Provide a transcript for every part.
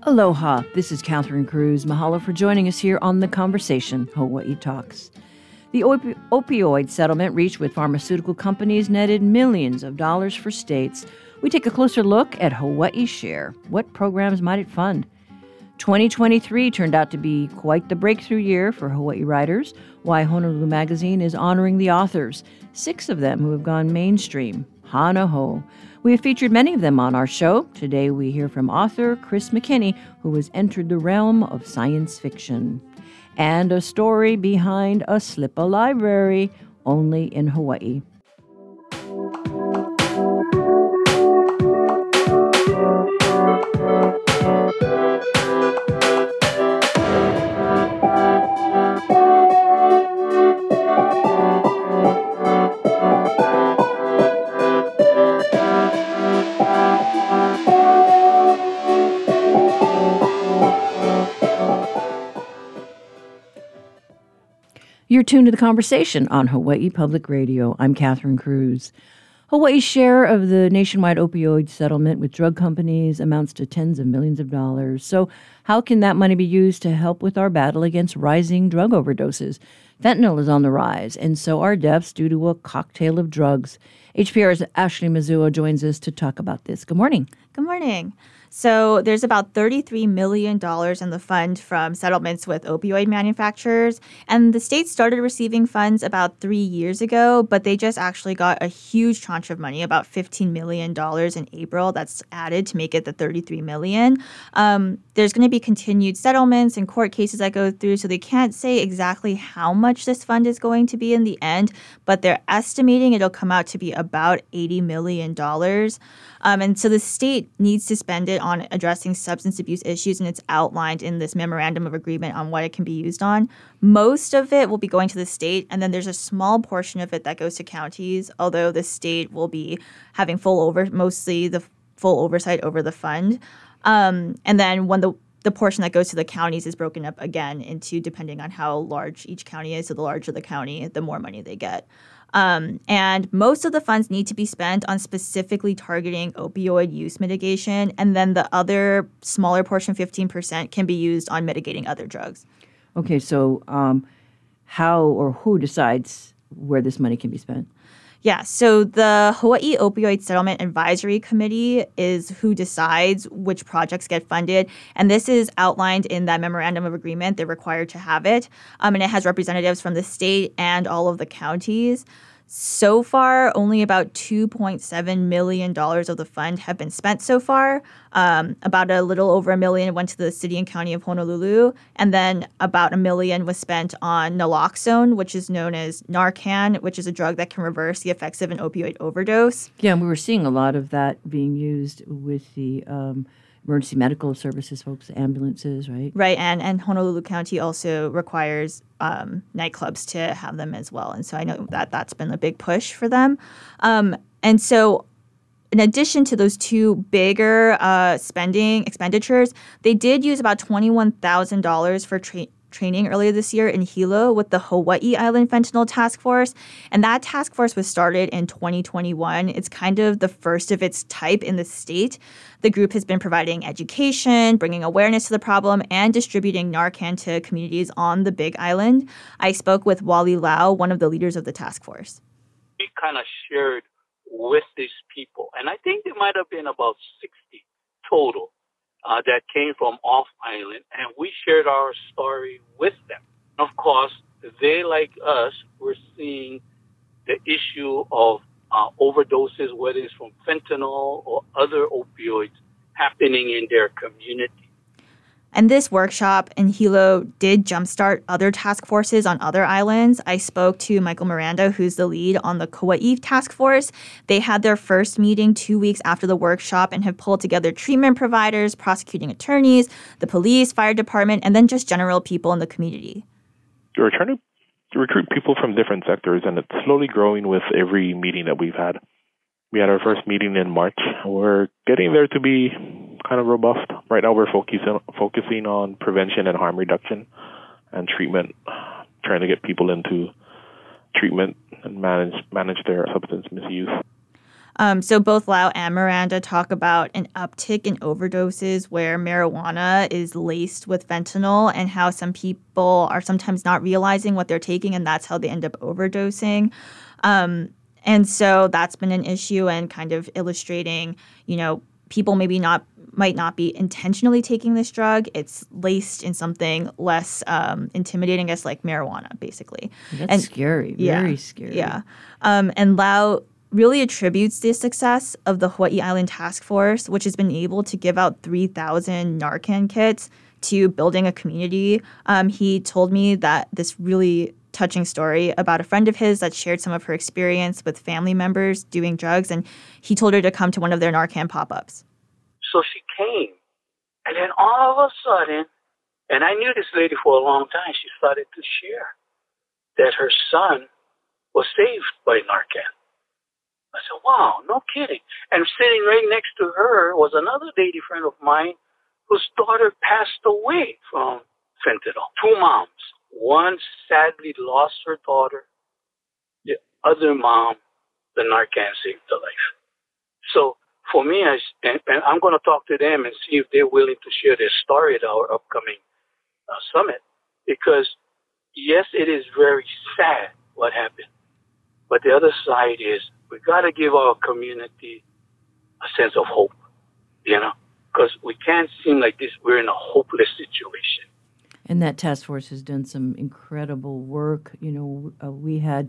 Aloha, this is Catherine Cruz. Mahalo for joining us here on The Conversation, Hawaii Talks. The opioid settlement reached with pharmaceutical companies netted millions of dollars for states. We take a closer look at Hawaii's share. What programs might it fund? 2023 turned out to be quite the breakthrough year for Hawaii writers. Why Honolulu Magazine is honoring the authors, 6 of them who have gone mainstream. Hana ho. We have featured many of them on our show. Today we hear from author Chris McKinney, who has entered the realm of science fiction. And a story behind a slip-a library, only in Hawaii. You're tuned to The Conversation on Hawaii Public Radio. I'm Catherine Cruz. Hawaii's share of the nationwide opioid settlement with drug companies amounts to tens of millions of dollars. So how can that money be used to help with our battle against rising drug overdoses? Fentanyl is on the rise, and so are deaths due to a cocktail of drugs. HPR's Ashley Mizuo joins us to talk about this. Good morning. Good morning. So there's about $33 million in the fund from settlements with opioid manufacturers. And the state started receiving funds about 3 years ago, but they just actually got a huge tranche of money, about $15 million in April. That's added to make it the $33 million. There's going to be continued settlements and court cases that go through, so they can't say exactly how much this fund is going to be in the end, but they're estimating it'll come out to be about $80 million. And so the state needs to spend it on addressing substance abuse issues, and it's outlined in this memorandum of agreement on what it can be used on. Most of it will be going to the state, and then there's a small portion of it that goes to counties, although the state will be having mostly the full oversight over the fund. And then when the portion that goes to the counties is broken up again into depending on how large each county is. So the larger the county, the more money they get. And most of the funds need to be spent on specifically targeting opioid use mitigation. And then the other smaller portion, 15%, can be used on mitigating other drugs. Okay, so how or who decides where this money can be spent? Yeah, so the Hawaii Opioid Settlement Advisory Committee is who decides which projects get funded. And this is outlined in that memorandum of agreement. They're required to have it. And it has representatives from the state and all of the counties. So far, only about $2.7 million of the fund have been spent so far. About a little over $1 million went to the city and county of Honolulu. And then about $1 million was spent on naloxone, which is known as Narcan, which is a drug that can reverse the effects of an opioid overdose. Yeah, and we were seeing a lot of that being used with the emergency medical services folks, ambulances, right? Right, and Honolulu County also requires nightclubs to have them as well. And so I know that that's been a big push for them. And so in addition to those two bigger expenditures, they did use about $21,000 for training earlier this year in Hilo with the Hawaii Island Fentanyl Task Force. And that task force was started in 2021. It's kind of the first of its type in the state. The group has been providing education, bringing awareness to the problem, and distributing Narcan to communities on the Big Island. I spoke with Wally Lau, one of the leaders of the task force. We kind of shared with these people, and I think there might have been about 60 total that came from off island, and we shared our story with them. Of course, they, like us, were seeing the issue of overdoses, whether it's from fentanyl or other opioids, happening in their community. And this workshop in Hilo did jumpstart other task forces on other islands. I spoke to Michael Miranda, who's the lead on the Kauai task force. They had their first meeting 2 weeks after the workshop and have pulled together treatment providers, prosecuting attorneys, the police, fire department, and then just general people in the community. We're trying to recruit people from different sectors, and it's slowly growing with every meeting that we've had. We had our first meeting in March. We're getting there to be kind of robust. Right now we're focusing on prevention and harm reduction and treatment, trying to get people into treatment and manage their substance misuse. So both Lau and Miranda talk about an uptick in overdoses where marijuana is laced with fentanyl and how some people are sometimes not realizing what they're taking, and that's how they end up overdosing. And so that's been an issue and kind of illustrating, people might not be intentionally taking this drug. It's laced in something less intimidating, as like marijuana, basically. That's scary, very scary. Yeah. And Lau really attributes the success of the Hawaii Island Task Force, which has been able to give out 3,000 Narcan kits, to building a community. He told me that this really touching story about a friend of his that shared some of her experience with family members doing drugs, and he told her to come to one of their Narcan pop-ups. So she came, and then all of a sudden, and I knew this lady for a long time, she started to share that her son was saved by Narcan. I said, wow, no kidding. And sitting right next to her was another lady friend of mine whose daughter passed away from fentanyl. Two moms. One sadly lost her daughter. The other mom, the Narcan saved her life. So for me, and I'm going to talk to them and see if they're willing to share their story at our upcoming summit. Because, yes, it is very sad what happened. But the other side is we got to give our community a sense of hope, because we can't seem like this. We're in a hopeless situation. And that task force has done some incredible work. We had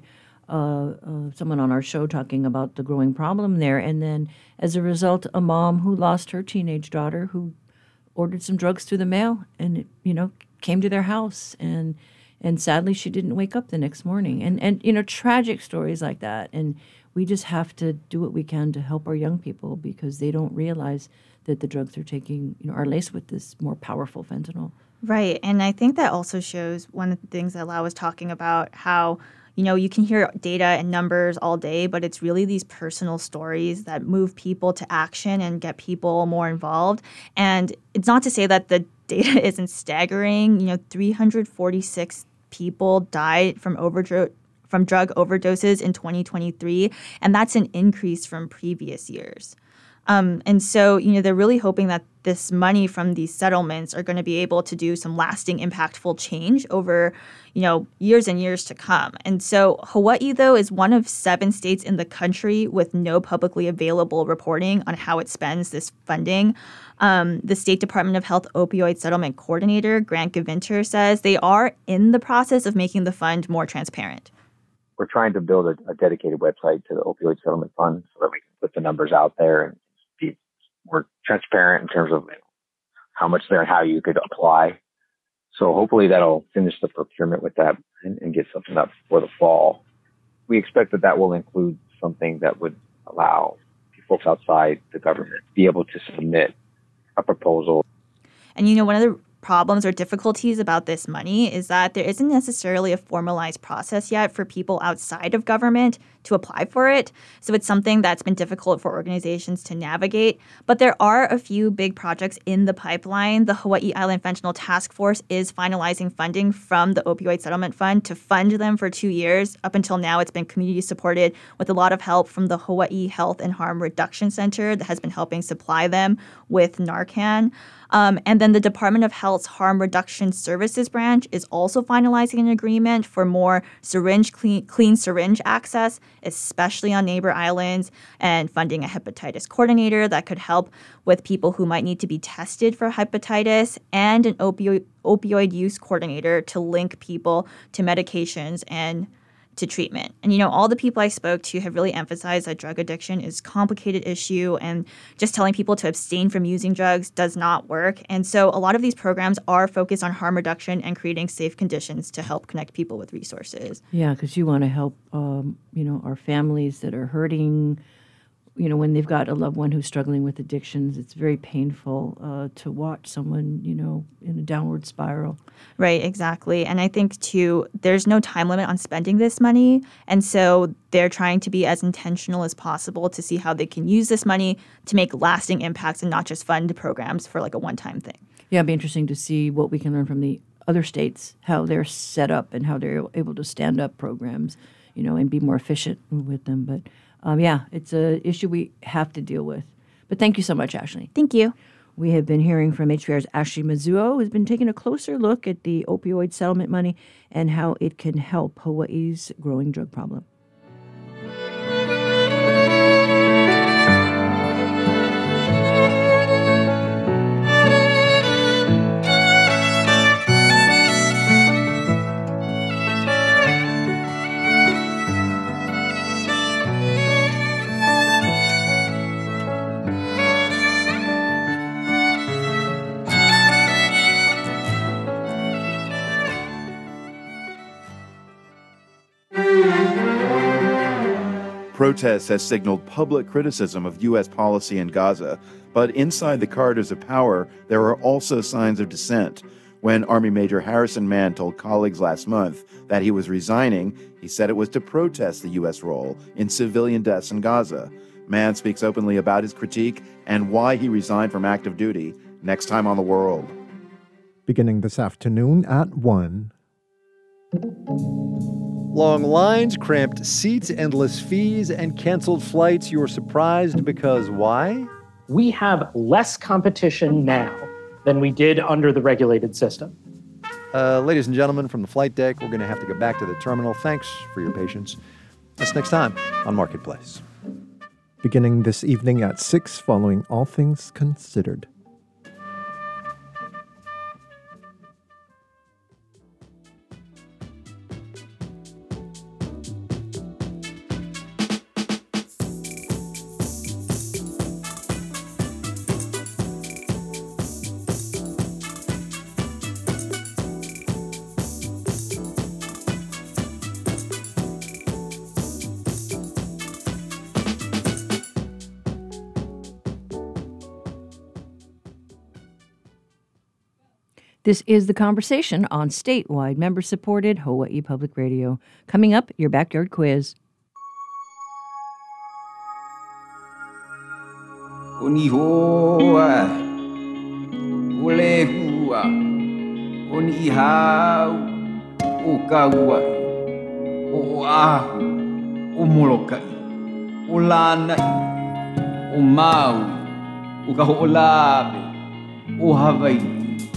someone on our show talking about the growing problem there. And then as a result, a mom who lost her teenage daughter who ordered some drugs through the mail and, came to their house. And sadly, she didn't wake up the next morning. And tragic stories like that. And we just have to do what we can to help our young people because they don't realize that the drugs they're taking, are laced with this more powerful fentanyl. Right. And I think that also shows one of the things that Lau was talking about, how, you can hear data and numbers all day, but it's really these personal stories that move people to action and get people more involved. And it's not to say that the data isn't staggering. 346 people died from drug overdoses in 2023, and that's an increase from previous years. And so, they're really hoping that this money from these settlements are going to be able to do some lasting, impactful change over, years and years to come. And so Hawaii, though, is one of 7 states in the country with no publicly available reporting on how it spends this funding. The State Department of Health Opioid Settlement Coordinator, Grant Gavinter, says they are in the process of making the fund more transparent. We're trying to build a dedicated website to the Opioid Settlement Fund so that we can put the numbers out there and be more transparent in terms of how much there and how you could apply. So hopefully that'll finish the procurement with that and get something up for the fall. We expect that will include something that would allow folks outside the government to be able to submit a proposal. And one of the problems or difficulties about this money is that there isn't necessarily a formalized process yet for people outside of government to apply for it. So it's something that's been difficult for organizations to navigate. But there are a few big projects in the pipeline. The Hawaii Island Fentanyl Task Force is finalizing funding from the Opioid Settlement Fund to fund them for 2 years. Up until now, it's been community supported with a lot of help from the Hawaii Health and Harm Reduction Center that has been helping supply them with Narcan. And then the Department of Health's Harm Reduction Services branch is also finalizing an agreement for more clean syringe access, especially on neighbor islands, and funding a hepatitis coordinator that could help with people who might need to be tested for hepatitis, and an opioid use coordinator to link people to medications and to treatment. And, all the people I spoke to have really emphasized that drug addiction is a complicated issue, and just telling people to abstain from using drugs does not work. And so a lot of these programs are focused on harm reduction and creating safe conditions to help connect people with resources. Yeah, because you want to help, our families that are hurting. When they've got a loved one who's struggling with addictions, it's very painful to watch someone, in a downward spiral. Right, exactly. And I think, too, there's no time limit on spending this money. And so they're trying to be as intentional as possible to see how they can use this money to make lasting impacts and not just fund programs for like a one-time thing. Yeah, it'd be interesting to see what we can learn from the other states, how they're set up and how they're able to stand up programs, and be more efficient with them. But it's an issue we have to deal with. But thank you so much, Ashley. Thank you. We have been hearing from HPR's Ashley Mizuo, who's been taking a closer look at the opioid settlement money and how it can help Hawaii's growing drug problem. Protests has signaled public criticism of U.S. policy in Gaza, but inside the corridors of power, there are also signs of dissent. When Army Major Harrison Mann told colleagues last month that he was resigning, he said it was to protest the U.S. role in civilian deaths in Gaza. Mann speaks openly about his critique and why he resigned from active duty. Next time on The World. Beginning this afternoon at 1. Long lines, cramped seats, endless fees, and canceled flights. You're surprised because why? We have less competition now than we did under the regulated system. Ladies and gentlemen, from the flight deck, we're going to have to go back to the terminal. Thanks for your patience. That's next time on Marketplace. Beginning this evening at 6 following All Things Considered. This is The Conversation on statewide, member-supported Hawaii Public Radio. Coming up, your backyard quiz. Onihoa, olehua, onihau, okaua, oahu, omolokai, olanai, omaui, okaho'olabe, ohawaii.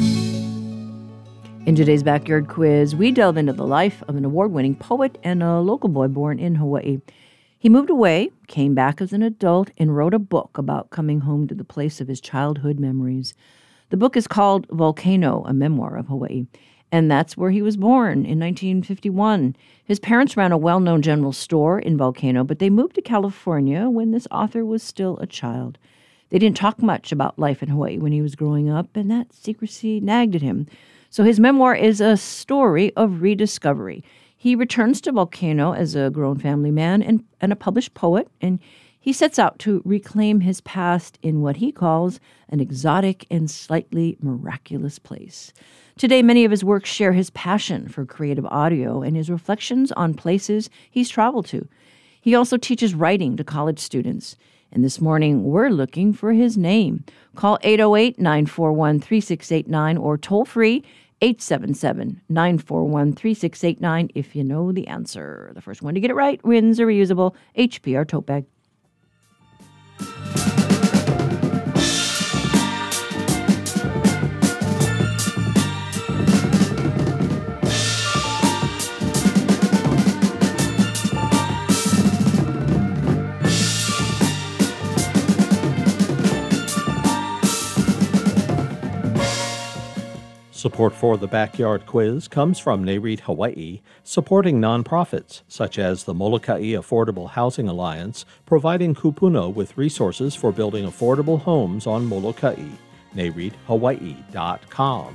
In today's Backyard Quiz, we delve into the life of an award-winning poet and a local boy born in Hawaii. He moved away, came back as an adult, and wrote a book about coming home to the place of his childhood memories. The book is called Volcano, a Memoir of Hawaii, and that's where he was born in 1951. His parents ran a well-known general store in Volcano, but they moved to California when this author was still a child. They didn't talk much about life in Hawaii when he was growing up, and that secrecy nagged at him. So his memoir is a story of rediscovery. He returns to Volcano as a grown family man and a published poet, and he sets out to reclaim his past in what he calls an exotic and slightly miraculous place. Today, many of his works share his passion for creative audio and his reflections on places he's traveled to. He also teaches writing to college students. And this morning, we're looking for his name. Call 808-941-3689 or toll free 877-941-3689 if you know the answer. The first one to get it right wins a reusable HPR tote bag. Support for the Backyard Quiz comes from NAREIT Hawaii, supporting nonprofits such as the Molokai Affordable Housing Alliance, providing Kupuna with resources for building affordable homes on Molokai. NAREITHawaii.com.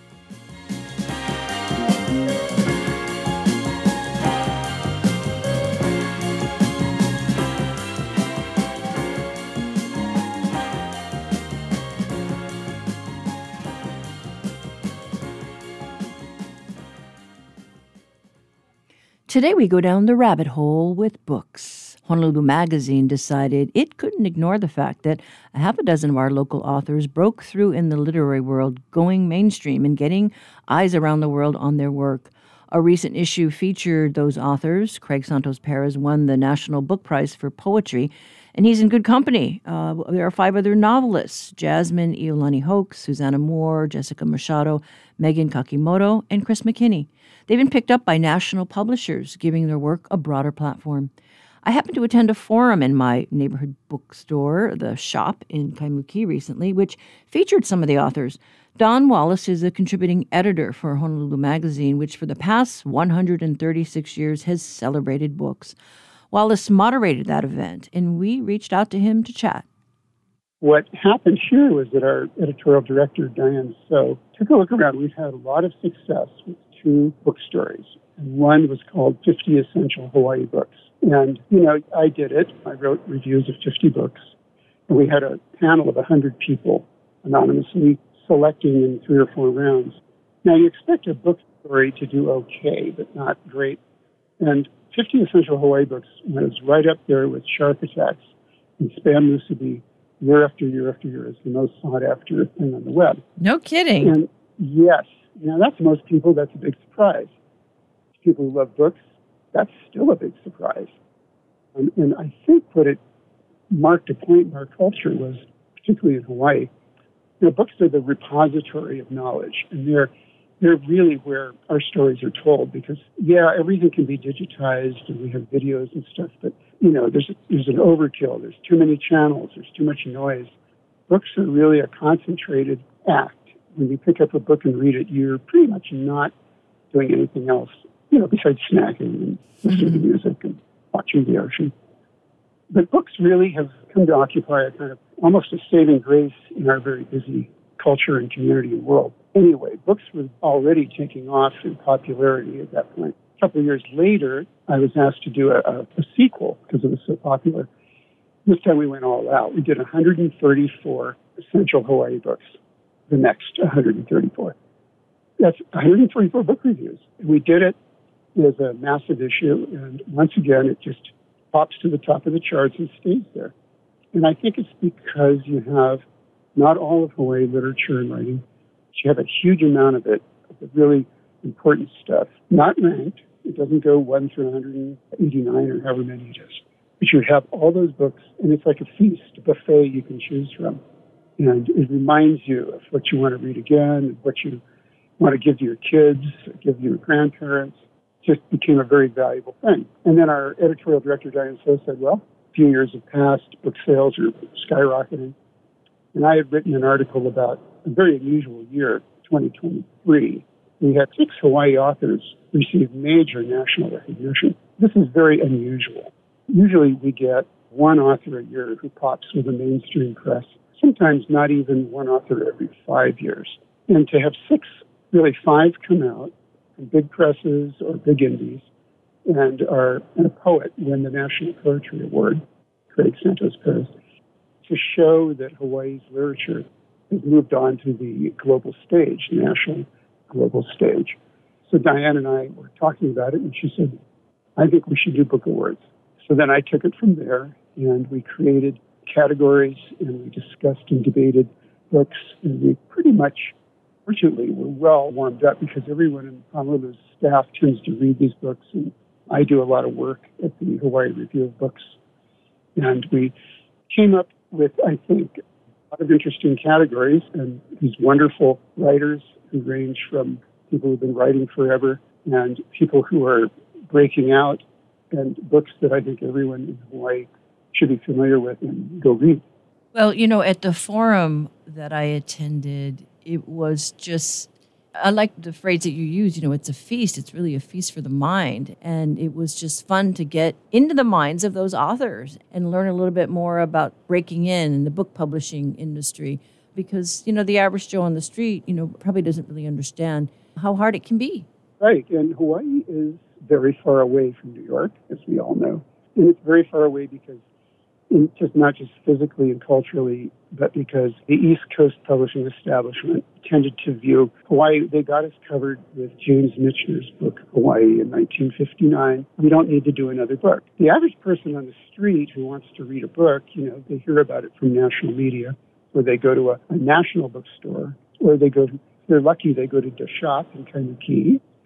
Today we go down the rabbit hole with books. Honolulu Magazine decided it couldn't ignore the fact that a half a dozen of our local authors broke through in the literary world, going mainstream and getting eyes around the world on their work. A recent issue featured those authors. Craig Santos Perez won the National Book Prize for Poetry, and he's in good company. There are 5 other novelists: Jasmine Iolani Hoke, Susanna Moore, Jessica Machado, Megan Kakimoto, and Chris McKinney. They've been picked up by national publishers, giving their work a broader platform. I happened to attend a forum in my neighborhood bookstore, The Shop in Kaimuki, recently, which featured some of the authors. Don Wallace is a contributing editor for Honolulu Magazine, which for the past 136 years has celebrated books. Wallace moderated that event, and we reached out to him to chat. What happened here was that our editorial director, Diane So, took a look around. We've had a lot of success with 2 bookstores, and one was called 50 Essential Hawaii Books. And, I did it. I wrote reviews of 50 books, and we had a panel of 100 people anonymously selecting in 3 or 4 rounds. Now, you expect a bookstore to do okay, but not great. And 50 Essential Hawaii Books was right up there with Shark Attacks and Spam Musubi year after year after year as the most sought-after thing on the web. No kidding. And yes, that's most people. That's a big surprise. People who love books, that's still a big surprise. And I think what it marked a point in our culture was, particularly in Hawaii, books are the repository of knowledge, and they're really where our stories are told. Because everything can be digitized, and we have videos and stuff, but there's an overkill. There's too many channels. There's too much noise. Books are really a concentrated act. When you pick up a book and read it, you're pretty much not doing anything else, besides snacking and listening to music and watching the ocean. But books really have come to occupy a kind of almost a saving grace in our very busy culture and community and world. Anyway, books were already taking off in popularity at that point. A couple of years later, I was asked to do a sequel because it was so popular. This time we went all out. We did 134 Essential Hawaii Books, the next 134. That's 134 book reviews. We did it as a massive issue, and once again, it just pops to the top of the charts and stays there. And I think it's because you have not all of Hawaii literature and writing, but you have a huge amount of it, of the really important stuff, not ranked. It doesn't go 1 through 189 or however many it is. But you have all those books, and it's like a feast, a buffet you can choose from. And it reminds you of what you want to read again, what you want to give to your kids, give to your grandparents. Just became a very valuable thing. And then our editorial director, Diane So, said, well, a few years have passed, book sales are skyrocketing. And I had written an article about a very unusual year, 2023. We had 6 Hawaii authors receive major national recognition. This is very unusual. Usually we get one author a year who pops with a mainstream press, sometimes not even one author every 5 years. And to have 6, really 5 come out, from big presses or big indies, and a poet win the National Poetry Award, Craig Santos Perez, to show that Hawaii's literature has moved on to the global stage, national global stage. So Diane and I were talking about it, and she said, I think we should do book awards. So then I took it from there, and we created categories, and we discussed and debated books, and we pretty much, fortunately, we're well warmed up because everyone in Honolulu's staff tends to read these books, and I do a lot of work at the Hawaii Review of Books. And we came up with, I think, a lot of interesting categories, and these wonderful writers who range from people who've been writing forever and people who are breaking out, and books that I think everyone in Hawaii should be familiar with and go read. Well, at the forum that I attended, it was just, I like the phrase that you use, it's a feast. It's really a feast for the mind. And it was just fun to get into the minds of those authors and learn a little bit more about breaking in the book publishing industry. Because, the average Joe on the street, probably doesn't really understand how hard it can be. Right. And Hawaii is very far away from New York, as we all know. And it's very far away because just not just physically and culturally, but because the East Coast publishing establishment tended to view Hawaii. They got us covered with James Michener's book, Hawaii, in 1959. We don't need to do another book. The average person on the street who wants to read a book, they hear about it from national media, or they go to a national bookstore, or if they're lucky, they go to the Shop in Kaimuki,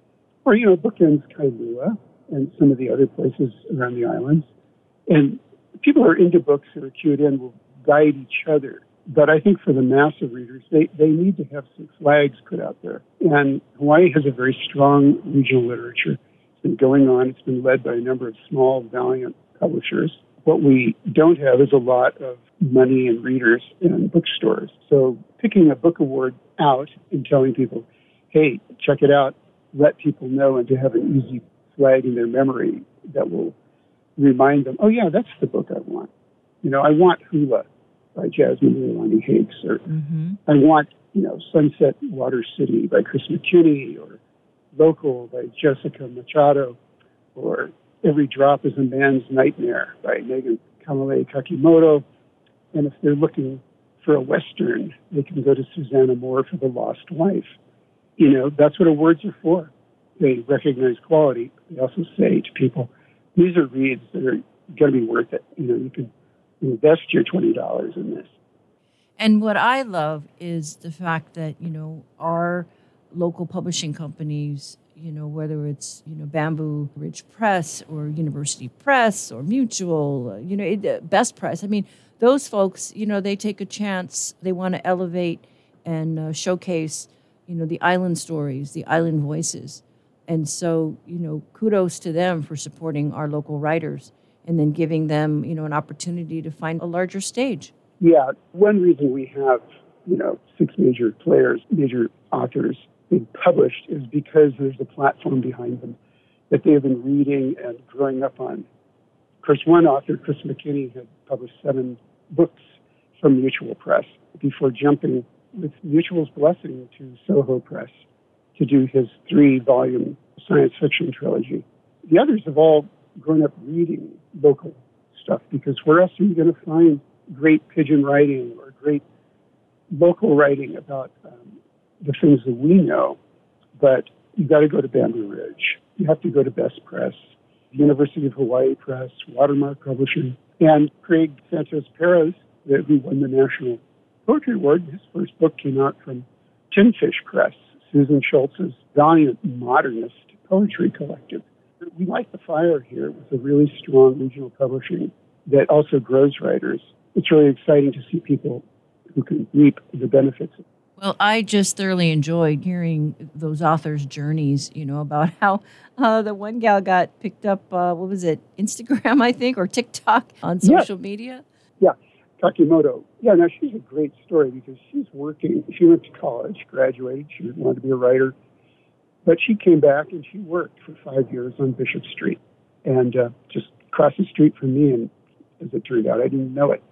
Or, bookends Kailua and some of the other places around the islands. And people who are into books who are cued in will guide each other. But I think for the mass of readers, they need to have some flags put out there. And Hawaii has a very strong regional literature. It's been going on. It's been led by a number of small, valiant publishers. What we don't have is a lot of money and readers in bookstores. So picking a book award out and telling people, hey, check it out, let people know, and to have an easy flag in their memory that will remind them, oh, yeah, that's the book I want. I want Hula by Jasmine Leilani Hakes, or I want, Sunset Water City by Chris McKinney, or Local by Jessica Machado, or Every Drop is a Man's Nightmare by Megan Kamale Kakimoto. And if they're looking for a Western, they can go to Susanna Moore for The Lost Wife. That's what awards are for. They recognize quality. They also say to people, these are reads that are going to be worth it. You can invest your $20 in this. And what I love is the fact that, our local publishing companies, whether it's, Bamboo Ridge Press or University Press or Mutual, Best Press. I mean, those folks, they take a chance. They want to elevate and showcase, the island stories, the island voices. And so, kudos to them for supporting our local writers and then giving them, an opportunity to find a larger stage. Yeah, one reason we have, 6 major players, major authors being published is because there's a platform behind them that they have been reading and growing up on. Of course, one author, Chris McKinney, had published 7 books from Mutual Press before jumping with Mutual's blessing to Soho Press to do his 3-volume science fiction trilogy. The others have all grown up reading local stuff, because where else are you going to find great pigeon writing or great local writing about the things that we know? But you've got to go to Bamboo Ridge. You have to go to Best Press, University of Hawaii Press, Watermark Publishing, and Craig Santos Perez, who won the National Poetry Award. His first book came out from Tinfish Press, Susan Schultz's valiant modernist poetry collective. We light the fire here with a really strong regional publishing that also grows writers. It's really exciting to see people who can reap the benefits. Well, I just thoroughly enjoyed hearing those authors' journeys, about how the one gal got picked up, Instagram, I think, or TikTok on social media? Yeah, Kakimoto. Yeah, now she's a great story because she's working. She went to college, graduated. She wanted to be a writer. But she came back and she worked for 5 years on Bishop Street and just across the street from me. And as it turned out, I didn't know it.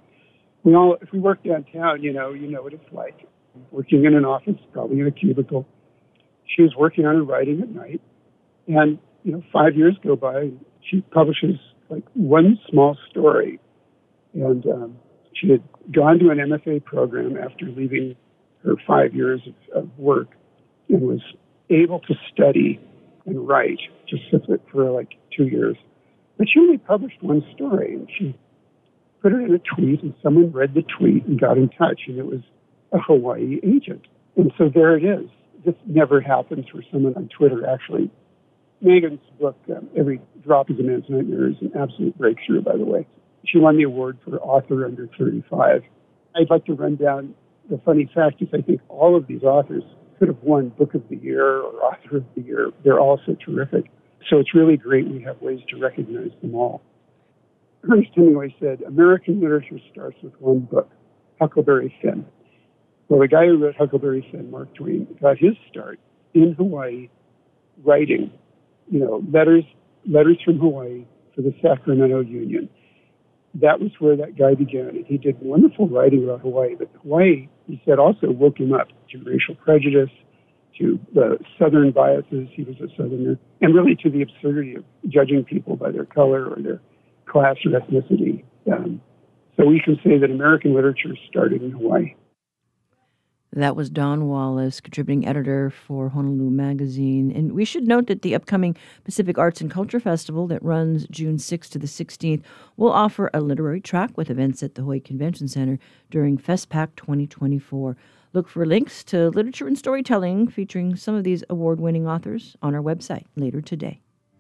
If we work downtown, you know what it's like. Working in an office, probably in a cubicle. She was working on her writing at night. And, 5 years go by, and she publishes like one small story. And she had gone to an MFA program after leaving her 5 years of work and was able to study and write just for like 2 years. But she only published one story, and she put it in a tweet, and someone read the tweet and got in touch, and it was a Hawaii agent. And so there it is. This never happens for someone on Twitter, actually. Megan's book, Every Drop is a Man's Nightmare, is an absolute breakthrough, by the way. She won the award for author under 35. I'd like to run down the funny fact is I think all of these authors could have won Book of the Year or Author of the Year. They're all so terrific. So it's really great we have ways to recognize them all. Ernest Hemingway said, American literature starts with one book, Huckleberry Finn. Well, the guy who wrote Huckleberry Finn, Mark Twain, got his start in Hawaii writing, letters from Hawaii for the Sacramento Union. That was where that guy began. And he did wonderful writing about Hawaii. But Hawaii, he said, also woke him up to racial prejudice, to the Southern biases. He was a Southerner. And really to the absurdity of judging people by their color or their class or ethnicity. So we can say that American literature started in Hawaii. That was Don Wallace, contributing editor for Honolulu Magazine. And we should note that the upcoming Pacific Arts and Culture Festival that runs June 6th to the 16th will offer a literary track with events at the Hawaii Convention Center during FestPac 2024. Look for links to literature and storytelling featuring some of these award-winning authors on our website later today.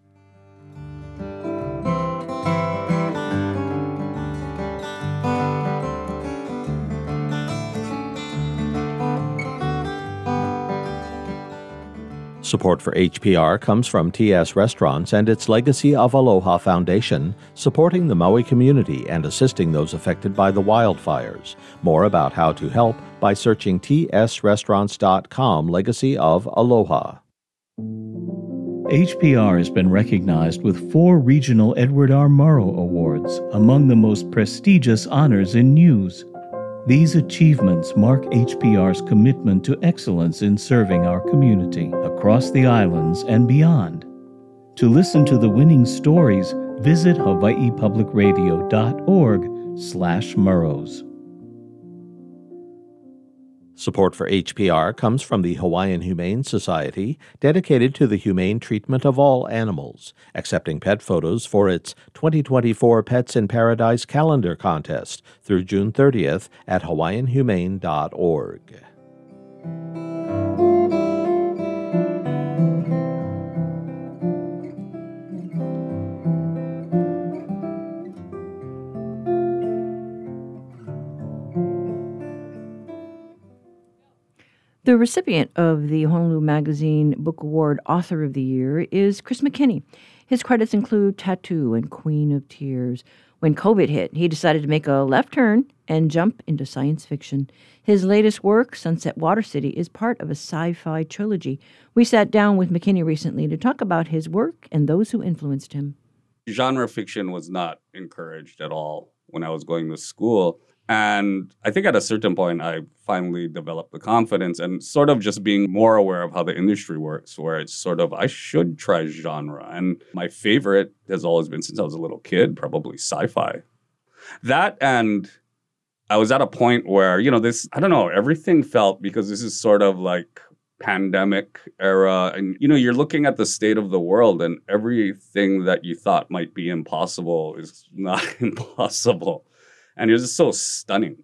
Support for HPR comes from TS Restaurants and its Legacy of Aloha Foundation, supporting the Maui community and assisting those affected by the wildfires. More about how to help by searching tsrestaurants.com Legacy of Aloha. HPR has been recognized with 4 regional Edward R. Murrow Awards, among the most prestigious honors in news. These achievements mark HPR's commitment to excellence in serving our community across the islands and beyond. To listen to the winning stories, visit hawaiipublicradio.org/Murrows. Support for HPR comes from the Hawaiian Humane Society, dedicated to the humane treatment of all animals, accepting pet photos for its 2024 Pets in Paradise calendar contest through June 30th at hawaiianhumane.org. The recipient of the Honolulu Magazine Book Award Author of the Year is Chris McKinney. His credits include Tattoo and Queen of Tears. When COVID hit, he decided to make a left turn and jump into science fiction. His latest work, Sunset Water City, is part of a sci-fi trilogy. We sat down with McKinney recently to talk about his work and those who influenced him. Genre fiction was not encouraged at all when I was going to school. And I think at a certain point, I finally developed the confidence and sort of just being more aware of how the industry works, where it's sort of, I should try genre. And my favorite has always been, since I was a little kid, probably sci-fi. That, and I was at a point where, everything felt, because this is sort of like pandemic era, and, you're looking at the state of the world, and everything that you thought might be impossible is not impossible. And it was just so stunning.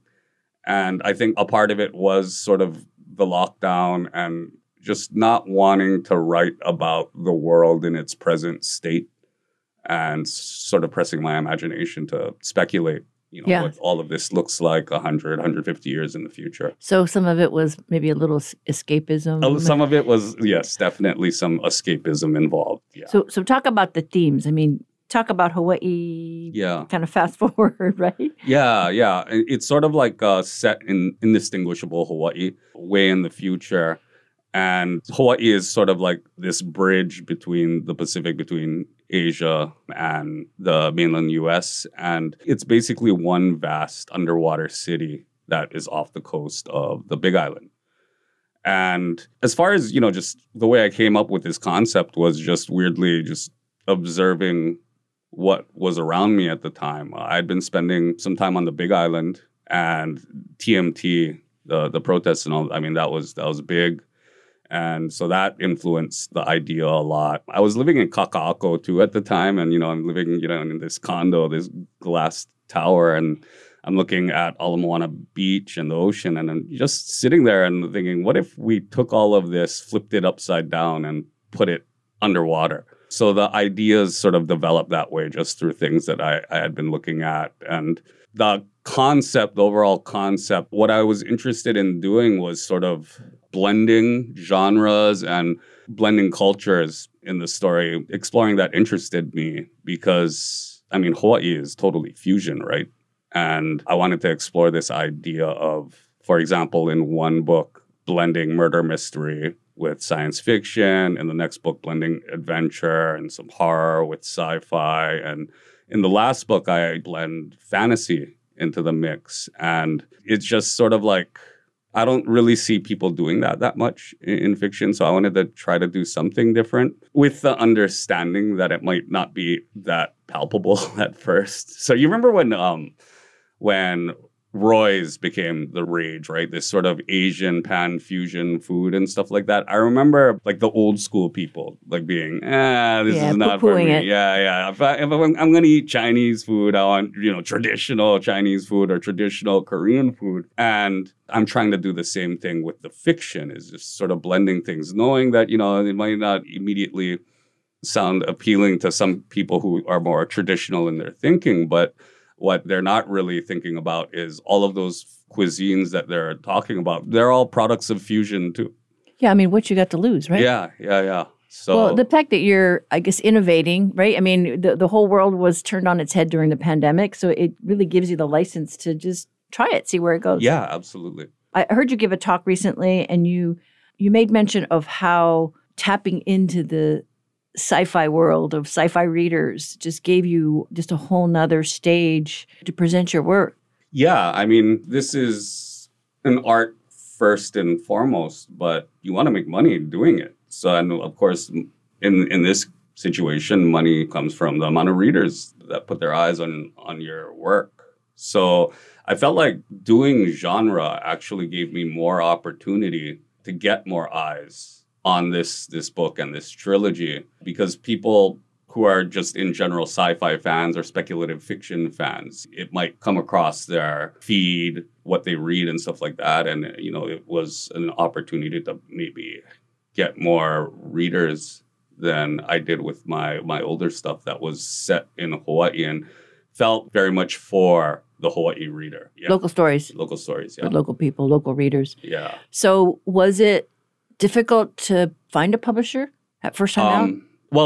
And I think a part of it was sort of the lockdown and just not wanting to write about the world in its present state and sort of pressing my imagination to speculate, what all of this looks like 100, 150 years in the future. So some of it was maybe a little escapism? Some of it was, yes, definitely some escapism involved. Yeah. So talk about the themes. I mean, talk about Hawaii, kind of fast forward, right? Yeah. It's sort of like set in indistinguishable Hawaii, way in the future. And Hawaii is sort of like this bridge between the Pacific, between Asia and the mainland U.S. And it's basically one vast underwater city that is off the coast of the Big Island. And as far as, just the way I came up with this concept was just weirdly just observing what was around me at the time. I'd been spending some time on the Big Island, and TMT, the protests and all, that was big. And so that influenced the idea a lot. I was living in Kaka'ako too at the time, and I'm living in this condo, this glass tower, and I'm looking at Ala Moana Beach and the ocean, and I'm just sitting there and thinking, what if we took all of this, flipped it upside down, and put it underwater? So the ideas sort of developed that way, just through things that I had been looking at. And the overall concept, what I was interested in doing was sort of blending genres and blending cultures in the story. Exploring that interested me because, Hawaii is totally fusion, right? And I wanted to explore this idea of, for example, in one book, blending murder mystery with science fiction, in the next book blending adventure and some horror with sci-fi, and in the last book I blend fantasy into the mix. And it's just sort of like, I don't really see people doing that much in fiction, so I wanted to try to do something different with the understanding that it might not be that palpable at first. So you remember when Roy's became the rage, right? This sort of Asian pan-fusion food and stuff like that. I remember like the old school people like being, this is not for me. It. Yeah. If I'm going to eat Chinese food, I want, traditional Chinese food or traditional Korean food. And I'm trying to do the same thing with the fiction, is just sort of blending things, knowing that, it might not immediately sound appealing to some people who are more traditional in their thinking, but what they're not really thinking about is all of those cuisines that they're talking about. They're all products of fusion too. Yeah, I mean, what you got to lose, right? Yeah. So, well, the fact that you're, I guess, innovating, right? I mean, the whole world was turned on its head during the pandemic, so it really gives you the license to just try it, see where it goes. Yeah, absolutely. I heard you give a talk recently, and you made mention of how tapping into the sci-fi world of sci-fi readers just gave you just a whole nother stage to present your work. Yeah, I mean, this is an art first and foremost, but you want to make money doing it. So, and of course, in this situation, money comes from the amount of readers that put their eyes on your work. So I felt like doing genre actually gave me more opportunity to get more eyes on this book and this trilogy, because people who are just in general sci-fi fans or speculative fiction fans, it might come across their feed, what they read and stuff like that. And, it was an opportunity to maybe get more readers than I did with my older stuff that was set in Hawaii and felt very much for the Hawaii reader. Yeah. Local stories, yeah. With local people, local readers. Yeah. So was it difficult to find a publisher at first time out? Well,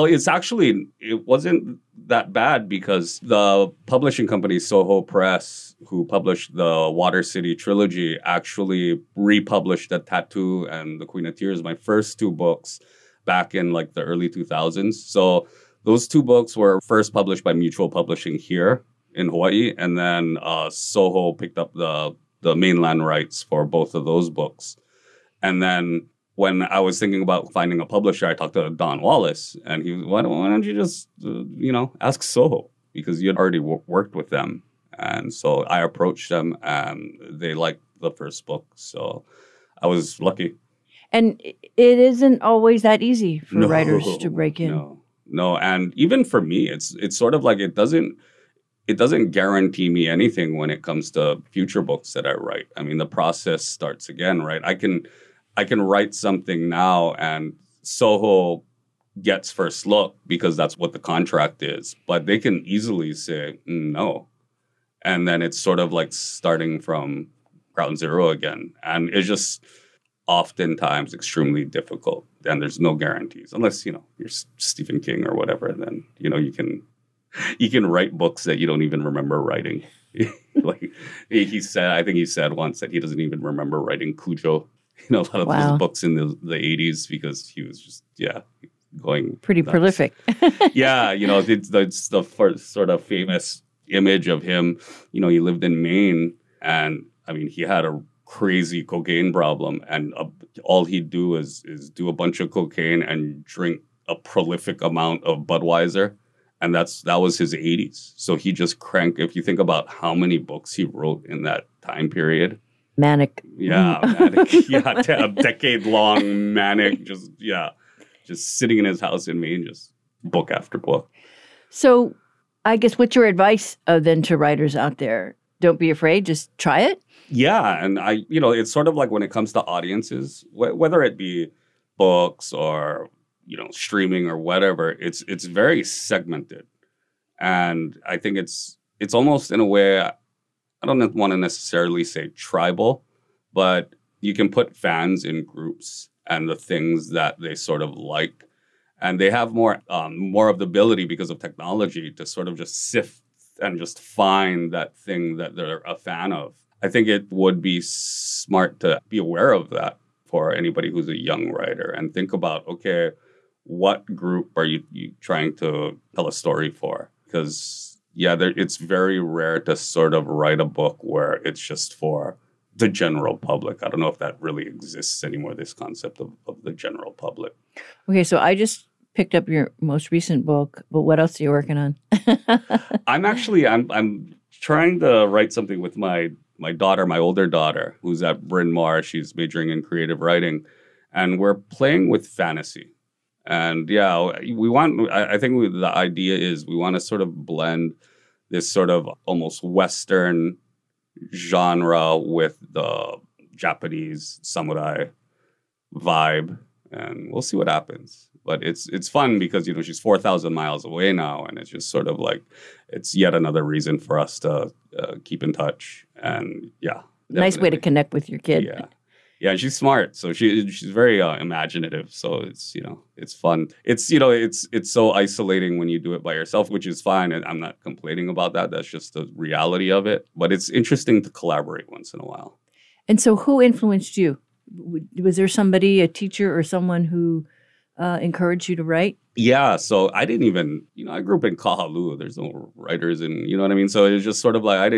it wasn't that bad, because the publishing company Soho Press, who published the Water City trilogy, actually republished The Tattoo and The Queen of Tears, my first two books, back in like the early 2000s. So those two books were first published by Mutual Publishing here in Hawaii, and then Soho picked up the mainland rights for both of those books. And then when I was thinking about finding a publisher, I talked to Don Wallace, and he was, why don't you just, ask Soho, because you had already worked with them. And so I approached them, and they liked the first book. So I was lucky. And it isn't always that easy for writers to break in. No. And even for me, it's sort of like it doesn't guarantee me anything when it comes to future books that I write. I mean, the process starts again, right? I can write something now and Soho gets first look because that's what the contract is, but they can easily say no. And then it's sort of like starting from ground zero again. And it's just oftentimes extremely difficult. And there's no guarantees unless, you're Stephen King or whatever, then, you can write books that you don't even remember writing. Like I think he said once that he doesn't even remember writing Cujo. A lot of his books in the 80s, because he was just, going pretty nuts. Prolific. Yeah, it's the first sort of famous image of him. He lived in Maine, and I mean, he had a crazy cocaine problem, and all he'd do is do a bunch of cocaine and drink a prolific amount of Budweiser. And that was his 80s. So he just cranked, if you think about how many books he wrote in that time period. Manic. Yeah, manic. Yeah, a decade-long manic, just sitting in his house in Maine, just book after book. So I guess what's your advice then to writers out there? Don't be afraid, just try it? Yeah, and it's sort of like when it comes to audiences, whether it be books or, streaming or whatever, it's very segmented. And I think it's almost in a way, I don't want to necessarily say tribal, but you can put fans in groups and the things that they sort of like. And they have more of the ability, because of technology, to sort of just sift and just find that thing that they're a fan of. I think it would be smart to be aware of that for anybody who's a young writer and think about, okay, what group are you trying to tell a story for? Because it's very rare to sort of write a book where it's just for the general public. I don't know if that really exists anymore, this concept of the general public. Okay, so I just picked up your most recent book, but what else are you working on? I'm trying to write something with my my daughter, my older daughter, who's at Bryn Mawr, she's majoring in creative writing, and we're playing with fantasy. And I think the idea is we want to sort of blend this sort of almost Western genre with the Japanese samurai vibe, and we'll see what happens. But it's fun because, she's 4,000 miles away now, and it's just sort of like, it's yet another reason for us to keep in touch. And nice way to connect with your kid. Yeah, and she's smart, so she's very imaginative. So it's fun. It's so isolating when you do it by yourself, which is fine, and I'm not complaining about that. That's just the reality of it. But it's interesting to collaborate once in a while. And so, who influenced you? Was there somebody, a teacher or someone who encouraged you to write? Yeah, so I didn't even, I grew up in Kahalua. There's no writers, and you know what I mean? So it was just sort of like,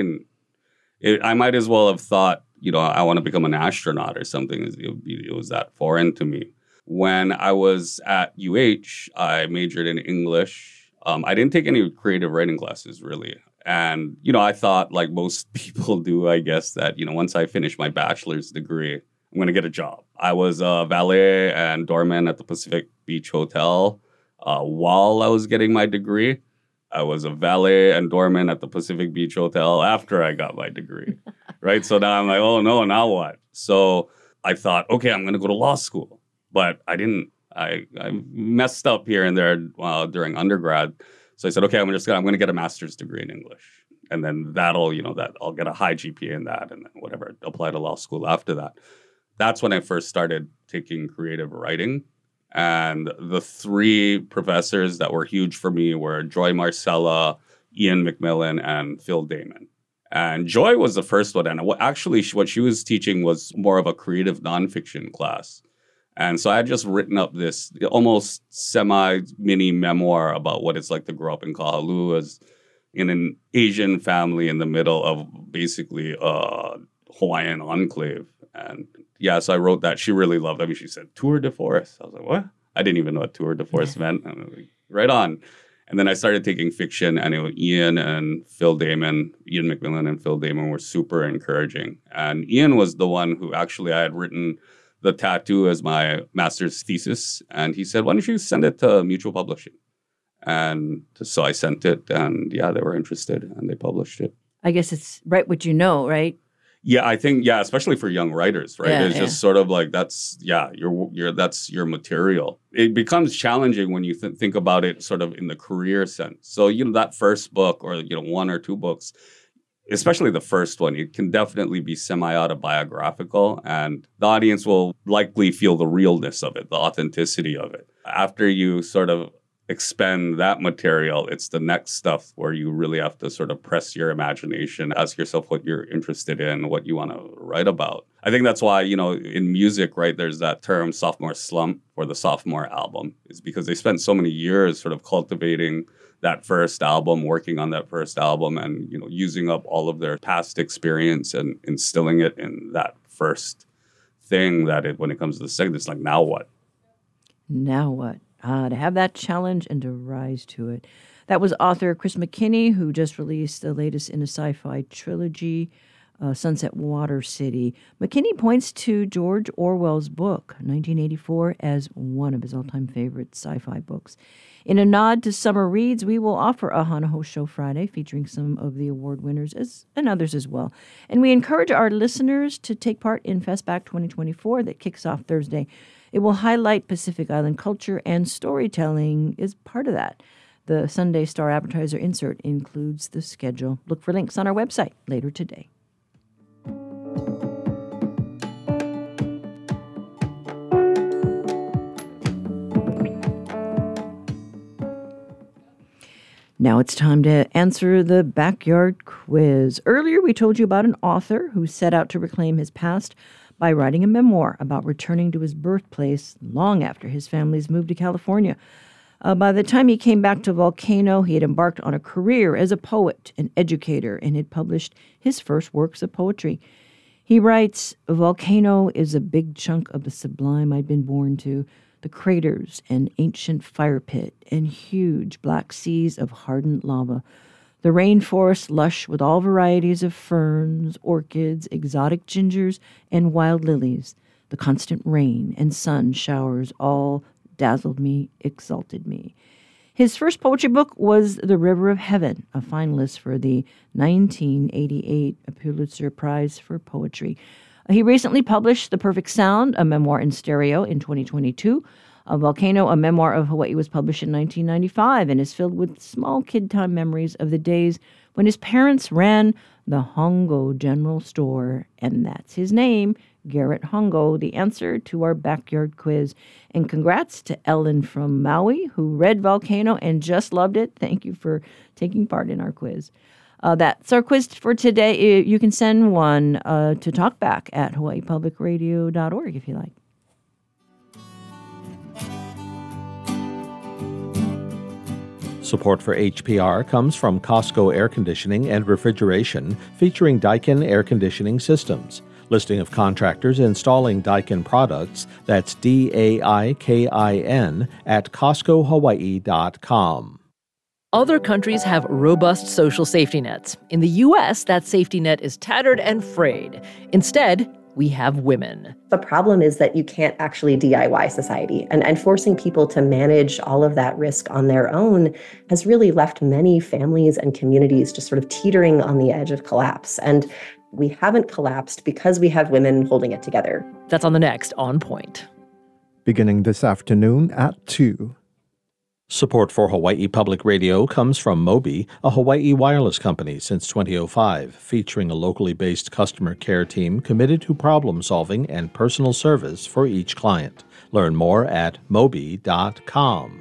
I might as well have thought, I want to become an astronaut or something. It was that foreign to me. When I was at UH, I majored in English. I didn't take any creative writing classes, really. And, I thought, like most people do, I guess, that, once I finish my bachelor's degree, I'm going to get a job. I was a valet and doorman at the Pacific Beach Hotel while I was getting my degree. I was a valet and doorman at the Pacific Beach Hotel after I got my degree, right? So now I'm like, oh, no, now what? So I thought, okay, I'm going to go to law school. But I didn't. I messed up here and there during undergrad. So I said, okay, I'm going to get a master's degree in English. And then I'll get a high GPA in that and then whatever, apply to law school after that. That's when I first started taking creative writing. And the three professors that were huge for me were Joy Marcella, Ian McMillan, and Phil Damon. And Joy was the first one. And what she was teaching was more of a creative nonfiction class. And so I had just written up this almost semi-mini memoir about what it's like to grow up in Kahalua as in an Asian family in the middle of basically a Hawaiian enclave. And so I wrote that. She really loved it. I mean, she said, tour de force. I was like, what? I didn't even know what tour de force meant. I was like, right on. And then I started taking fiction, and Ian McMillan and Phil Damon were super encouraging. And Ian was the one who actually I had written the tattoo as my master's thesis. And he said, why don't you send it to Mutual Publishing? And so I sent it, and they were interested, and they published it. I guess it's write what you know, right? Yeah, I think, especially for young writers, right? It's just sort of like, that's your material. It becomes challenging when you think about it sort of in the career sense. So, that first book or, one or two books, especially the first one, it can definitely be semi-autobiographical, and the audience will likely feel the realness of it, the authenticity of it. After you sort of expend that material, it's the next stuff where you really have to sort of press your imagination, ask yourself what you're interested in, what you want to write about. I think that's why, in music, right, there's that term sophomore slump or the sophomore album, is because they spent so many years sort of cultivating that first album, working on that first album, and, using up all of their past experience and instilling it in that first thing that when it comes to the second, it's like, now what? Now what? To have that challenge and to rise to it. That was author Chris McKinney, who just released the latest in a sci-fi trilogy, Sunset Water City. McKinney points to George Orwell's book, 1984, as one of his all-time favorite sci-fi books. In a nod to summer reads, we will offer a Hanaho Show Friday featuring some of the award winners and others as well. And we encourage our listeners to take part in Festback 2024 that kicks off Thursday. It will highlight Pacific Island culture, and storytelling is part of that. The Sunday Star Advertiser insert includes the schedule. Look for links on our website later today. Now it's time to answer the backyard quiz. Earlier, we told you about an author who set out to reclaim his past by writing a memoir about returning to his birthplace long after his family's moved to California. By the time he came back to Volcano, he had embarked on a career as a poet and educator and had published his first works of poetry. He writes, Volcano is a big chunk of the sublime I'd been born to, the craters and ancient fire pit and huge black seas of hardened lava. The rainforest lush with all varieties of ferns, orchids, exotic gingers, and wild lilies. The constant rain and sun showers all dazzled me, exalted me. His first poetry book was The River of Heaven, a finalist for the 1988 Pulitzer Prize for Poetry. He recently published The Perfect Sound, a memoir in stereo, in 2022. Volcano, a memoir of Hawaii, was published in 1995 and is filled with small kid-time memories of the days when his parents ran the Hongo General Store, and that's his name, Garrett Hongo, the answer to our backyard quiz. And congrats to Ellen from Maui, who read Volcano and just loved it. Thank you for taking part in our quiz. That's our quiz for today. You can send one to talkback at hawaiipublicradio.org if you like. Support for HPR comes from Costco Air Conditioning and Refrigeration, featuring Daikin Air Conditioning Systems. Listing of contractors installing Daikin products, that's DAIKIN, at CostcoHawaii.com. Other countries have robust social safety nets. In the U.S., that safety net is tattered and frayed. Instead, we have women. The problem is that you can't actually DIY society, and forcing people to manage all of that risk on their own has really left many families and communities just sort of teetering on the edge of collapse. And we haven't collapsed because we have women holding it together. That's on the next On Point. Beginning this afternoon at 2. Support for Hawaii Public Radio comes from Mobi, a Hawaii wireless company since 2005, featuring a locally based customer care team committed to problem solving and personal service for each client. Learn more at mobi.com.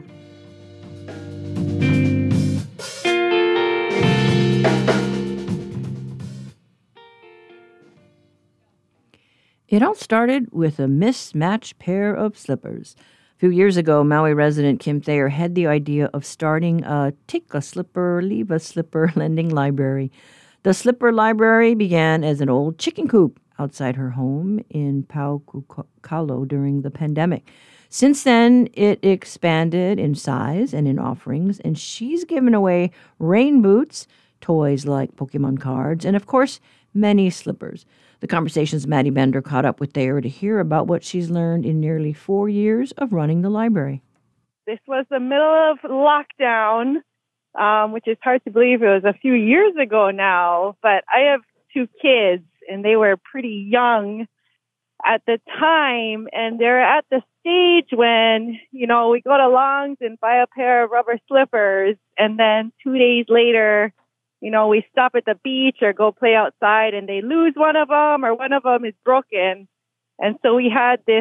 It all started with a mismatched pair of slippers. A few years ago, Maui resident Kim Thayer had the idea of starting a Take a Slipper, Leave a Slipper lending library. The Slipper Library began as an old chicken coop outside her home in Paukukalo during the pandemic. Since then, it expanded in size and in offerings, and she's given away rain boots, toys like Pokemon cards, and of course, many slippers. The Conversation's Maddie Bender caught up with Thayer to hear about what she's learned in nearly 4 years of running the library. This was the middle of lockdown, which is hard to believe. It was a few years ago now, but I have 2 kids, and they were pretty young at the time, and they're at the stage when, we go to Long's and buy a pair of rubber slippers, and then 2 days later, we stop at the beach or go play outside and they lose one of them or one of them is broken. And so we had this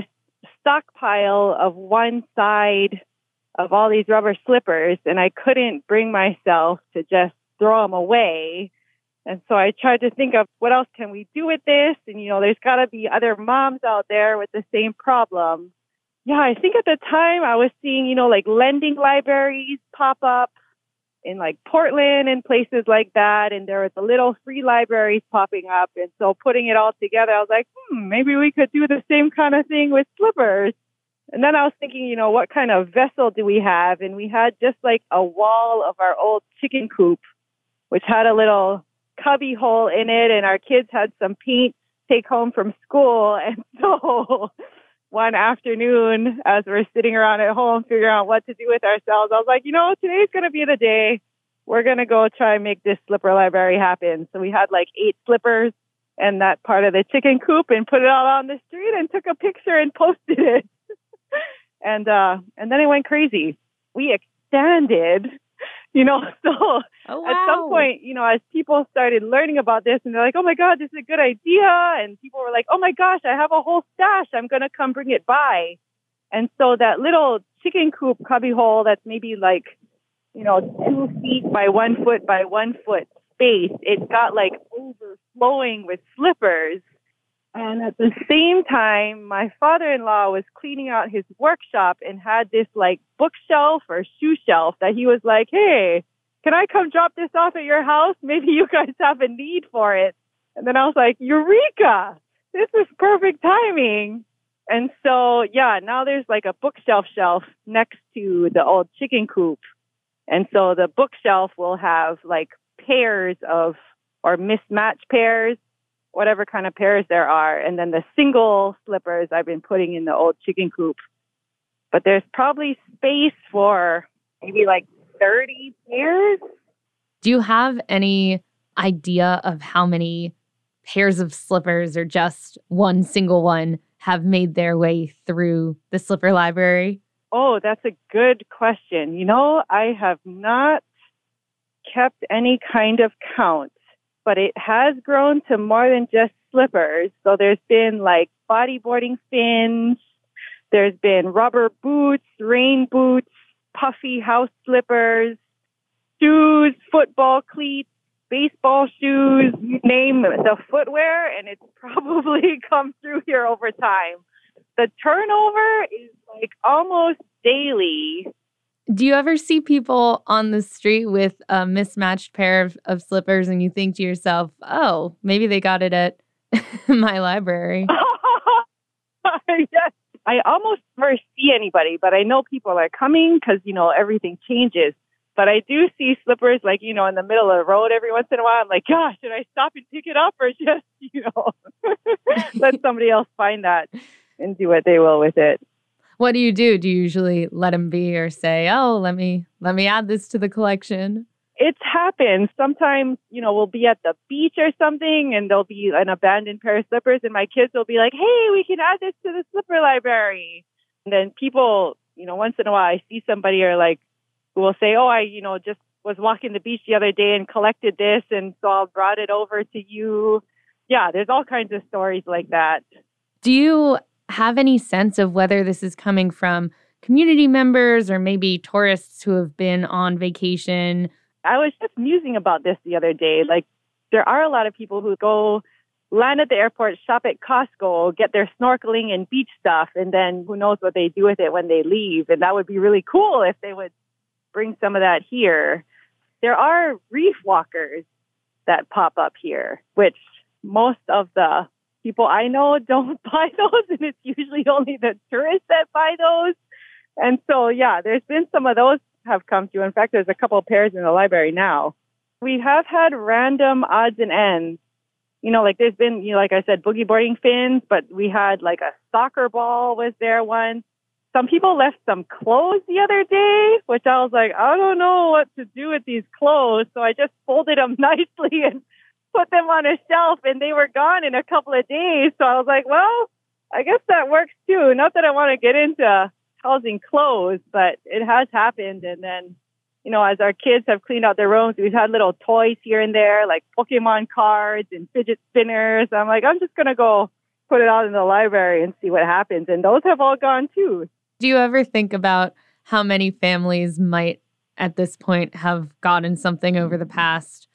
stockpile of one side of all these rubber slippers, and I couldn't bring myself to just throw them away. And so I tried to think of what else can we do with this? And, there's got to be other moms out there with the same problem. Yeah, I think at the time I was seeing, lending libraries pop up in Portland and places like that. And there was the little free libraries popping up. And so putting it all together, I was like, maybe we could do the same kind of thing with slippers. And then I was thinking, what kind of vessel do we have? And we had just a wall of our old chicken coop, which had a little cubby hole in it. And our kids had some paint take home from school. And so one afternoon, as we're sitting around at home figuring out what to do with ourselves, I was like, today's going to be the day. We're going to go try and make this slipper library happen. So we had 8 slippers and that part of the chicken coop and put it out on the street and took a picture and posted it. and then it went crazy. We expanded, so at some point, as people started learning about this and they're like, oh my God, this is a good idea. And people were like, oh my gosh, I have a whole stash. I'm going to come bring it by. And so that little chicken coop cubby hole that's maybe 2 feet by 1 foot by 1 foot space, it got overflowing with slippers. And at the same time, my father-in-law was cleaning out his workshop and had this bookshelf or shoe shelf that he was like, hey, can I come drop this off at your house? Maybe you guys have a need for it. And then I was like, Eureka, this is perfect timing. And so, now there's a bookshelf shelf next to the old chicken coop. And so the bookshelf will have pairs or mismatched pairs, whatever kind of pairs there are. And then the single slippers I've been putting in the old chicken coop. But there's probably space for maybe like 30 pairs. Do you have any idea of how many pairs of slippers or just one single one have made their way through the slipper library? Oh, that's a good question. I have not kept any kind of count, but it has grown to more than just slippers. So there's been like bodyboarding fins, there's been rubber boots, rain boots, puffy house slippers, shoes, football cleats, baseball shoes, you name the footwear, and it's probably come through here over time. The turnover is like almost daily. Do you ever see people on the street with a mismatched pair of slippers and you think to yourself, oh, maybe they got it at my library? Yes. I almost never see anybody, but I know people are coming because, everything changes. But I do see slippers like, in the middle of the road every once in a while. I'm like, gosh, should I stop and pick it up or just, let somebody else find that and do what they will with it? What do you do? Do you usually let them be or say, oh, let me add this to the collection? It's happened. Sometimes, we'll be at the beach or something and there'll be an abandoned pair of slippers and my kids will be like, hey, we can add this to the slipper library. And then people, once in a while I see somebody or like, who will say, oh, I, just was walking the beach the other day and collected this and so I brought it over to you. Yeah, there's all kinds of stories like that. Do you have any sense of whether this is coming from community members or maybe tourists who have been on vacation? I was just musing about this the other day. Like, there are a lot of people who go land at the airport, shop at Costco, get their snorkeling and beach stuff, and then who knows what they do with it when they leave. And that would be really cool if they would bring some of that here. There are reef walkers that pop up here, which most of the people I know don't buy those, and it's usually only the tourists that buy those. And so, yeah, there's been some of those have come through. In fact, there's a couple of pairs in the library now. We have had random odds and ends. Like there's been, like I said, boogie boarding fins, but we had like a soccer ball was there once. Some people left some clothes the other day, which I was like, I don't know what to do with these clothes. So I just folded them nicely and put them on a shelf, and they were gone in a couple of days. So I was like, well, I guess that works too. Not that I want to get into housing clothes, but it has happened. And then, as our kids have cleaned out their rooms, we've had little toys here and there, like Pokemon cards and fidget spinners. I'm like, I'm just going to go put it out in the library and see what happens. And those have all gone too. Do you ever think about how many families might at this point have gotten something over the past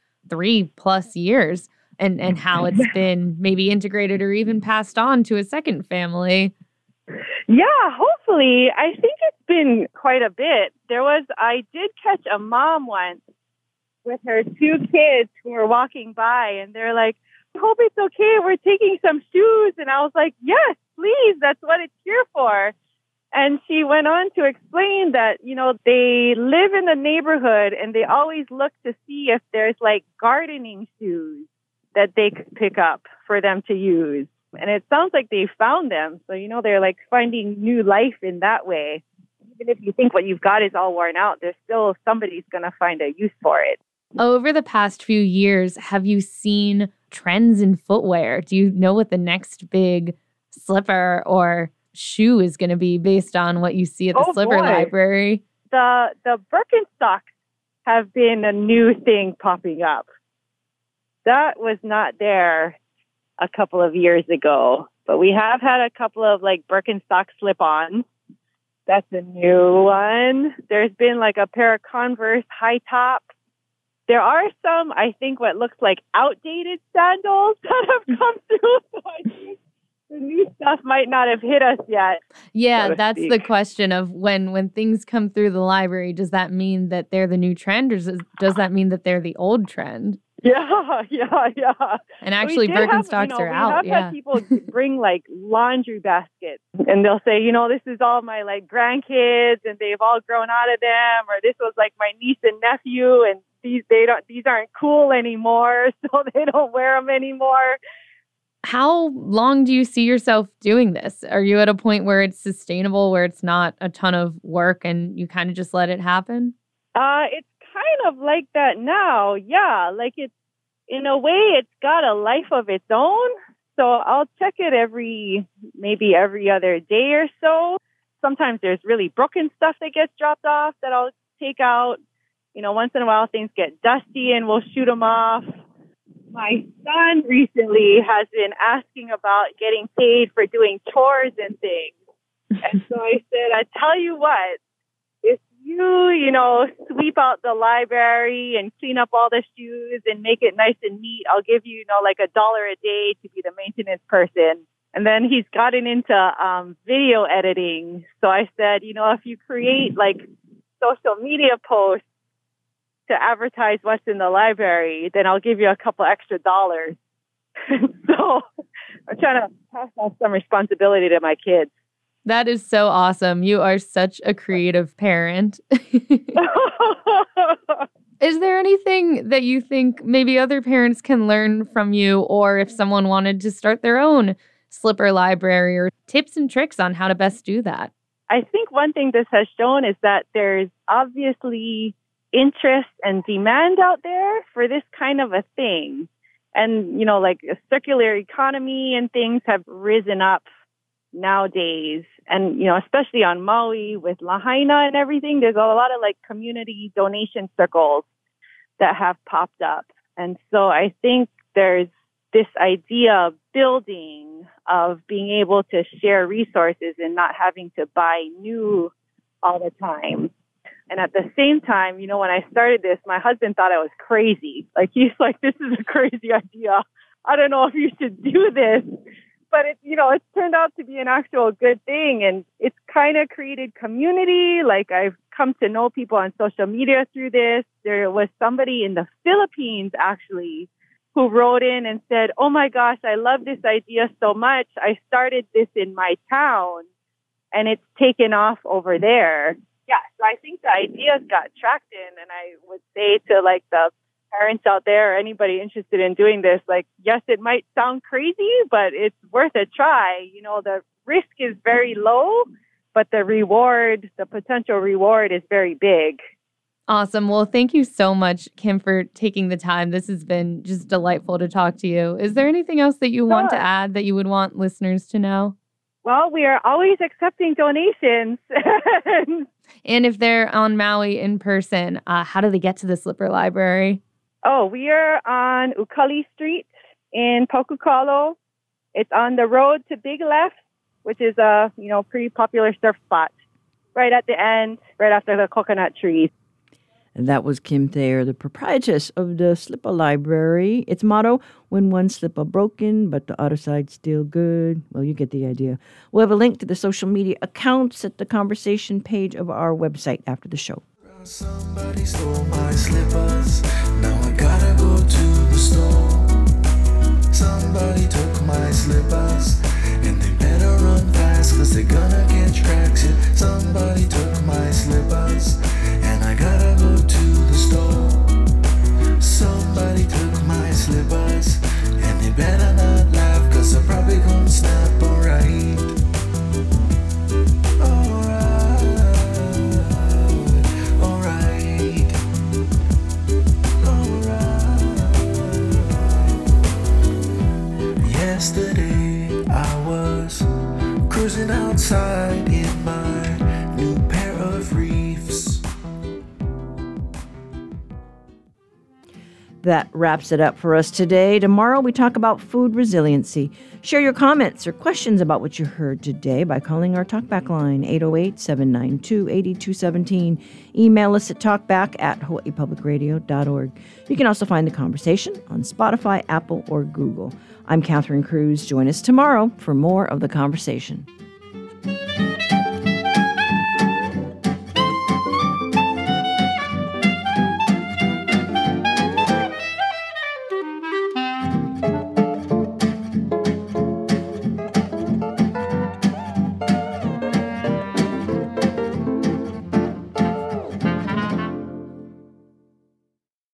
3+ years and how it's been maybe integrated or even passed on to a second family? Yeah, hopefully. I think it's been quite a bit. I did catch a mom once with her 2 kids who were walking by, and they're like, I hope it's okay. We're taking some shoes. And I was like, yes, please. That's what it's here for. And she went on to explain that, they live in the neighborhood and they always look to see if there's like gardening shoes that they could pick up for them to use. And it sounds like they found them. So, they're like finding new life in that way. Even if you think what you've got is all worn out, there's still somebody's going to find a use for it. Over the past few years, have you seen trends in footwear? Do you know what the next big slipper or shoe is going to be based on what you see at the slipper library? The Birkenstocks have been a new thing popping up. That was not there a couple of years ago, but we have had a couple of like Birkenstock slip-ons. That's a new one. There's been like a pair of Converse high tops. There are some, I think, what looks like outdated sandals that have come through. So I think the new stuff might not have hit us yet. Yeah, so that's the question of when things come through the library, does that mean that they're the new trend, or does that mean that they're the old trend? Yeah. And actually, Birkenstocks are out. We have had people bring like laundry baskets, and they'll say, this is all my like grandkids, and they've all grown out of them, or this was like my niece and nephew, and these aren't cool anymore, so they don't wear them anymore. How long do you see yourself doing this? Are you at a point where it's sustainable, where it's not a ton of work and you kind of just let it happen? It's kind of like that now. Yeah, like it's, in a way, it's got a life of its own. So I'll check it maybe every other day or so. Sometimes there's really broken stuff that gets dropped off that I'll take out. Once in a while things get dusty and we'll shoot them off. My son recently has been asking about getting paid for doing chores and things. And so I said, I tell you what, if you, sweep out the library and clean up all the shoes and make it nice and neat, I'll give you, like $1 a day to be the maintenance person. And then he's gotten into video editing. So I said, if you create like social media posts to advertise what's in the library, then I'll give you a couple extra dollars. So I'm trying to pass off some responsibility to my kids. That is so awesome. You are such a creative parent. Is there anything that you think maybe other parents can learn from you, or if someone wanted to start their own slipper library, or tips and tricks on how to best do that? I think one thing this has shown is that there's obviously interest and demand out there for this kind of a thing. And, like a circular economy and things have risen up nowadays. And, especially on Maui with Lahaina and everything, there's a lot of like community donation circles that have popped up. And so I think there's this idea of building, of being able to share resources and not having to buy new all the time. And at the same time, when I started this, my husband thought I was crazy. Like, he's like, this is a crazy idea. I don't know if you should do this. But it's turned out to be an actual good thing. And it's kind of created community. Like, I've come to know people on social media through this. There was somebody in the Philippines, actually, who wrote in and said, oh my gosh, I love this idea so much. I started this in my town and it's taken off over there. Yeah, so I think the ideas got traction, and I would say to like the parents out there or anybody interested in doing this, like, yes, it might sound crazy, but it's worth a try. The risk is very low, but the potential reward is very big. Awesome. Well, thank you so much, Kim, for taking the time. This has been just delightful to talk to you. Is there anything else that you want to add that you would want listeners to know? Well, we are always accepting donations. And if they're on Maui in person, how do they get to the Slipper Library? Oh, we are on Ukali Street in Pokukalo. It's on the road to Big Left, which is a pretty popular surf spot. Right at the end, right after the coconut trees. And that was Kim Thayer, the proprietress of the Slipper Library. Its motto, when one slipper broken, but the other side's still good. Well, you get the idea. We'll have a link to the social media accounts at the conversation page of our website after the show. Somebody stole my slippers. Now I gotta go to the store. Somebody took my slippers, and they better run fast, 'cause they're gonna catch cracks. Yeah. Somebody took my slippers, and I gotta go to the store. Somebody took my slippers, and they better not laugh, 'cause I'm probably gonna snap. Alright. Yesterday I was cruising outside in my new pair of reefs. That wraps it up for us today. Tomorrow we talk about food resiliency. Share your comments or questions about what you heard today by calling our talkback line, 808-792-8217. Email us at talkback@hawaiipublicradio.org. You can also find the conversation on Spotify, Apple, or Google. I'm Catherine Cruz. Join us tomorrow for more of the conversation.